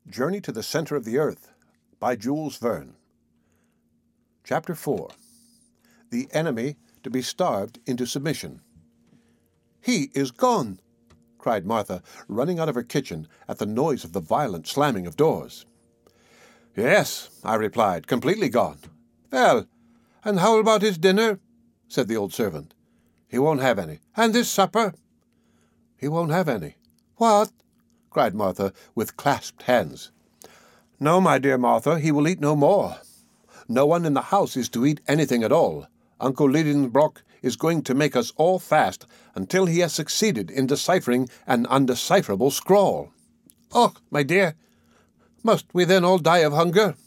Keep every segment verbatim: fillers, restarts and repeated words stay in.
Journey to the Center of the Earth by Jules Verne. Chapter four. The Enemy to be Starved into Submission. "He is gone!" cried Martha, running out of her kitchen at the noise of the violent slamming of doors. "Yes," I replied, "completely gone." "Well, and how about his dinner?" said the old servant. "He won't have any." "And his supper?" "He won't have any." "What?" cried Martha, with clasped hands. "No, my dear Martha, he will eat no more. No one in the house is to eat anything at all. Uncle Liedenbrock is going to make us all fast until he has succeeded in deciphering an undecipherable scrawl." "Oh, my dear, must we then all die of hunger?"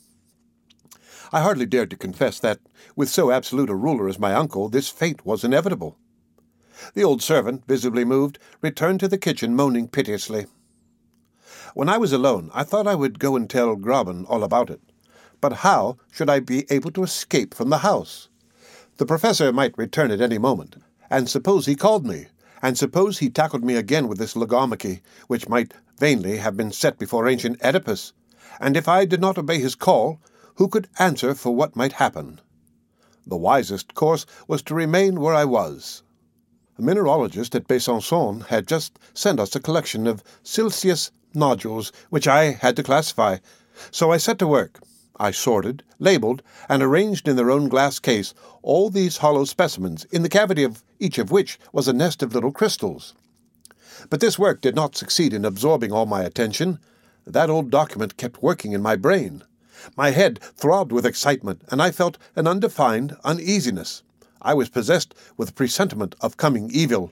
I hardly dared to confess that, with so absolute a ruler as my uncle, this fate was inevitable. The old servant, visibly moved, returned to the kitchen, moaning piteously. When I was alone, I thought I would go and tell Graben all about it. But how should I be able to escape from the house? The professor might return at any moment, and suppose he called me, and suppose he tackled me again with this logomachy, which might vainly have been set before ancient Oedipus, and if I did not obey his call, who could answer for what might happen? The wisest course was to remain where I was. A mineralogist at Besançon had just sent us a collection of silicious nodules, which I had to classify, so I set to work. I sorted, labeled, and arranged in their own glass case all these hollow specimens, in the cavity of each of which was a nest of little crystals. But this work did not succeed in absorbing all my attention. That old document kept working in my brain. My head throbbed with excitement, and I felt an undefined uneasiness. I was possessed with a presentiment of coming evil.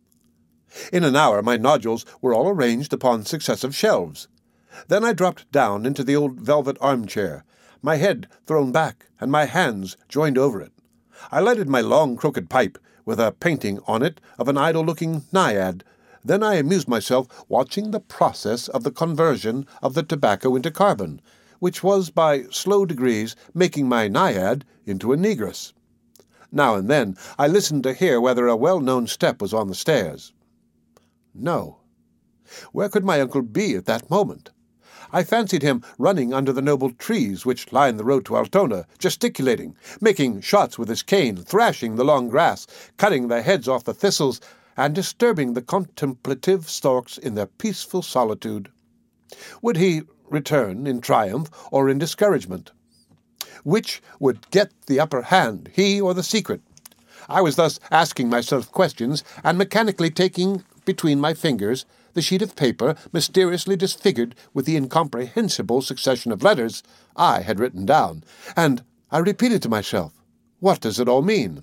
In an hour my nodules were all arranged upon successive shelves. Then I dropped down into the old velvet armchair, my head thrown back and my hands joined over it. I lighted my long crooked pipe, with a painting on it of an idle-looking naiad. Then I amused myself watching the process of the conversion of the tobacco into carbon, which was by slow degrees making my naiad into a negress. Now and then I listened to hear whether a well-known step was on the stairs. No. Where could my uncle be at that moment? I fancied him running under the noble trees which line the road to Altona, gesticulating, making shots with his cane, thrashing the long grass, cutting the heads off the thistles, and disturbing the contemplative storks in their peaceful solitude. Would he return in triumph or in discouragement? Which would get the upper hand, he or the secret? I was thus asking myself questions, and mechanically taking between my fingers the sheet of paper mysteriously disfigured with the incomprehensible succession of letters I had written down, and I repeated to myself, what does it all mean?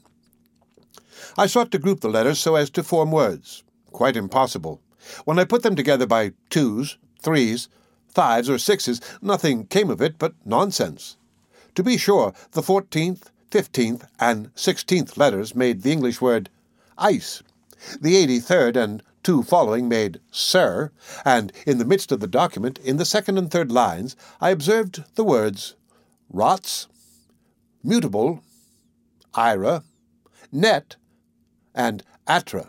I sought to group the letters so as to form words. Quite impossible. When I put them together by twos, threes, fives, or sixes, nothing came of it but nonsense. To be sure, the fourteenth, fifteenth, and sixteenth letters made the English word ice. The eighty-third and two following made sir, and in the midst of the document, in the second and third lines, I observed the words rots, mutable, ira, net, and atra.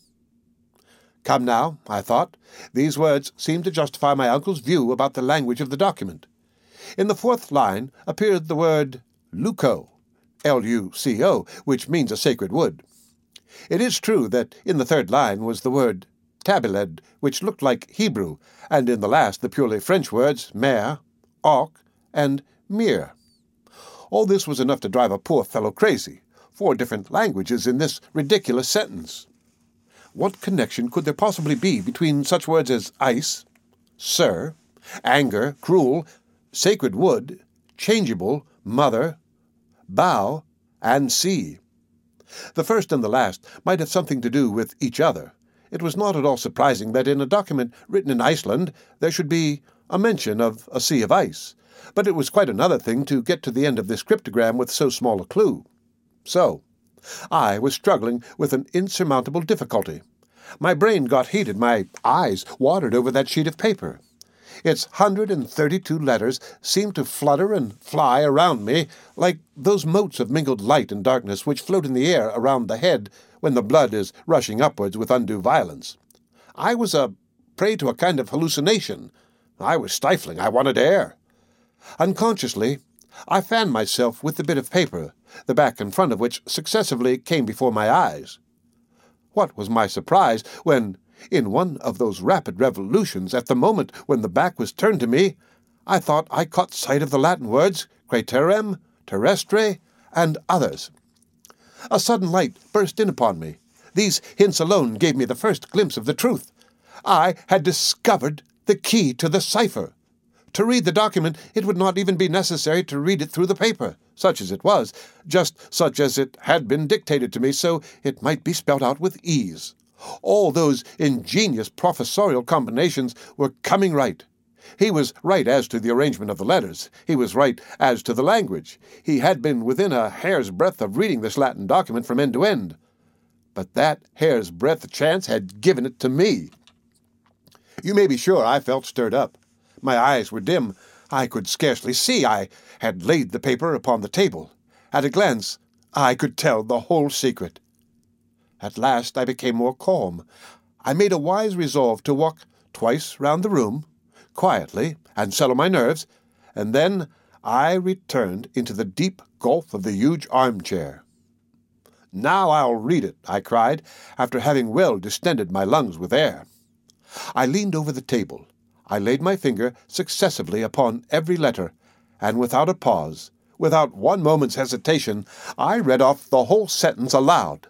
Come now, I thought, these words seem to justify my uncle's view about the language of the document. In the fourth line appeared the word luco, L U C O, which means a sacred wood. It is true that in the third line was the word tabiled, which looked like Hebrew, and in the last the purely French words mer, ok, and mir. All this was enough to drive a poor fellow crazy. Four different languages in this ridiculous sentence. What connection could there possibly be between such words as ice, sir, anger, cruel, sacred wood, changeable, mother, bow, and sea? The first and the last might have something to do with each other. It was not at all surprising that in a document written in Iceland there should be a mention of a sea of ice, but it was quite another thing to get to the end of this cryptogram with so small a clue. So, I was struggling with an insurmountable difficulty. My brain got heated, my eyes watered over that sheet of paper. Its hundred and thirty-two letters seemed to flutter and fly around me like those motes of mingled light and darkness which float in the air around the head when the blood is rushing upwards with undue violence. I was a prey to a kind of hallucination, I was stifling. I wanted air. Unconsciously, I fanned myself with the bit of paper, the back and front of which successively came before my eyes. What was my surprise when, in one of those rapid revolutions, at the moment when the back was turned to me, I thought I caught sight of the Latin words Craterem, Terrestre, and others. A sudden light burst in upon me. These hints alone gave me the first glimpse of the truth. I had discovered the key to the cipher. To read the document, it would not even be necessary to read it through the paper, such as it was, just such as it had been dictated to me, so it might be spelt out with ease. All those ingenious professorial combinations were coming right. He was right as to the arrangement of the letters. He was right as to the language. He had been within a hair's breadth of reading this Latin document from end to end. But that hair's breadth chance had given it to me. You may be sure I felt stirred up. My eyes were dim. I could scarcely see. I had laid the paper upon the table. At a glance, I could tell the whole secret. At last I became more calm. I made a wise resolve to walk twice round the room, quietly, and settle my nerves, and then I returned into the deep gulf of the huge armchair. "Now I'll read it," I cried, after having well distended my lungs with air. I leaned over the table. I laid my finger successively upon every letter, and without a pause, without one moment's hesitation, I read off the whole sentence aloud.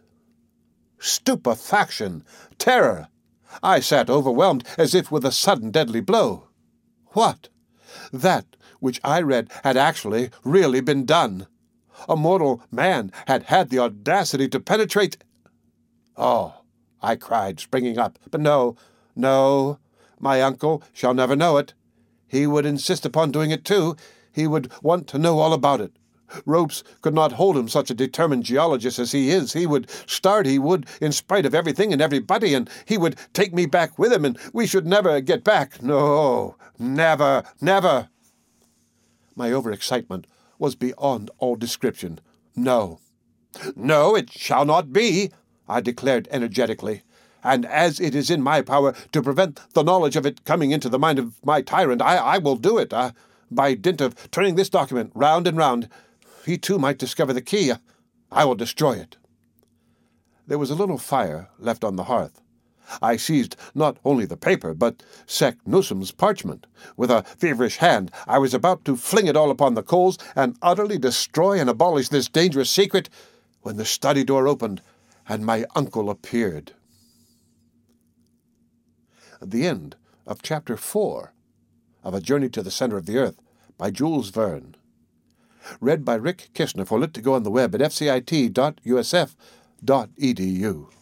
Stupefaction! Terror! I sat overwhelmed as if with a sudden deadly blow. What? That which I read had actually, really been done. A mortal man had had the audacity to penetrate— "Oh," I cried, springing up, "but no, no, my uncle shall never know it. He would insist upon doing it too. He would want to know all about it. Ropes could not hold him, such a determined geologist as he is. He would start, he would, in spite of everything and everybody, and he would take me back with him, and we should never get back. No, never, never." My overexcitement was beyond all description. No, no, it shall not be, I declared energetically. And as it is in my power to prevent the knowledge of it coming into the mind of my tyrant, I, I will do it. Uh, by dint of turning this document round and round, he too might discover the key. I will destroy it. There was a little fire left on the hearth. I seized not only the paper, but Saknussemm's parchment. With a feverish hand, I was about to fling it all upon the coals and utterly destroy and abolish this dangerous secret, when the study door opened and my uncle appeared. The end of Chapter four of A Journey to the Center of the Earth by Jules Verne. Read by Rick Kishner for Lit to Go on the web at f c i t dot u s f dot e d u.